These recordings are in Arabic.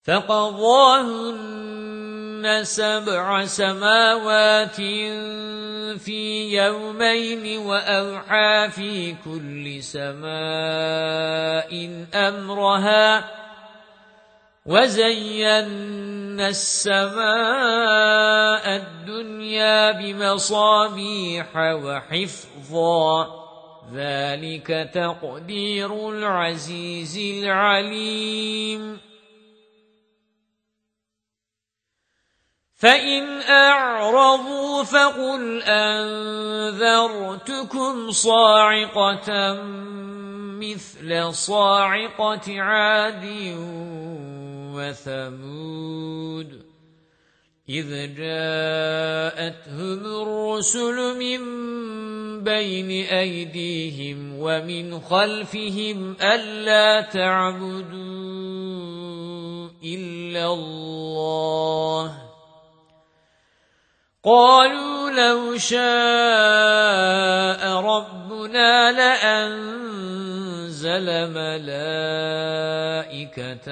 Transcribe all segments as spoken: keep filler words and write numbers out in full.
فقضاهن سبع سماوات في يومين وأوحى في كل سماء أمرها وزينا السماء الدنيا بمصابيح وحفظا ذلك تقدير العزيز العليم فإن أعرضوا فقل أنذرتكم صاعقة مثل صاعقة عاد وثمود إذ جاءتهم الرسل من بين أيديهم ومن خلفهم ألا تعبدوا إلا الله قالوا لو شاء ربنا لأنزل ملائكة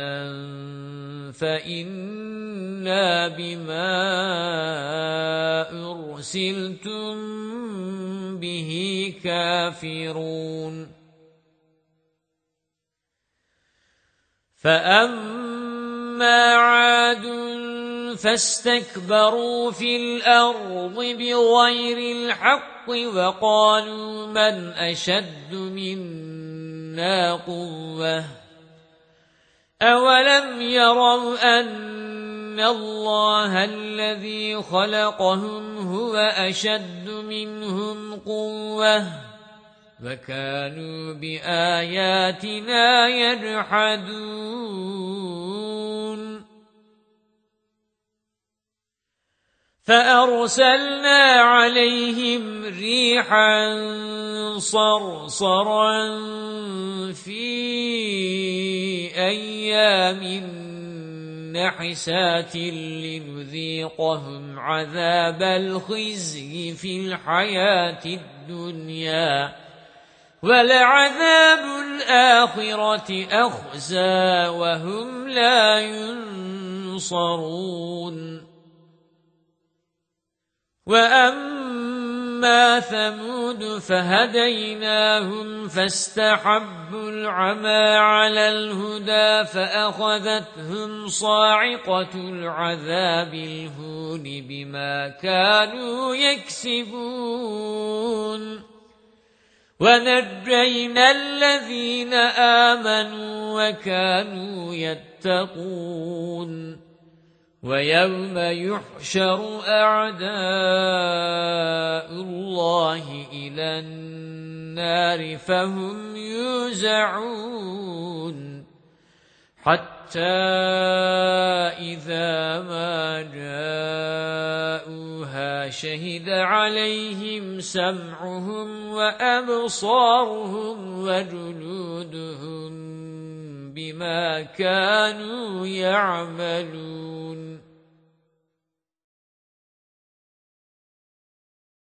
فإنا بما أرسلتم به كافرون فأما عاد فاستكبروا في الأرض بغير الحق وقالوا من أشد منا قوة أولم يروا أن الله الذي خلقهم هو أشد منهم قوة وكانوا بآياتنا يجحدون فأرسلنا عليهم ريحا صرصرا في أيام نحسات لنذيقهم عذاب الخزي في الحياة الدنيا ولعذاب الآخرة أخزى وهم لا ينصرون وَأَمَّا ثَمُودُ فَهَدَيْنَاهُمْ فَاسْتَحَبُّوا الْعَمَى عَلَى الْهُدَى فَأَخَذَتْهُمْ صَاعِقَةُ الْعَذَابِ الْهُونِ بِمَا كَانُوا يَكْسِبُونَ وَنَجَّيْنَا الَّذِينَ آمَنُوا وَكَانُوا يَتَّقُونَ وَيَوْمَ يُحْشَرُ أَعْدَاءُ اللَّهِ إِلَى النَّارِ فَهُمْ يُوزَعُونَ حَتَّى إِذَا مَا جَاءُوهَا شَهِدَ عَلَيْهِمْ سَمْعُهُمْ وَأَبْصَارُهُمْ وَجُلُودُهُمْ بِمَا كَانُوا يَعْمَلُونَ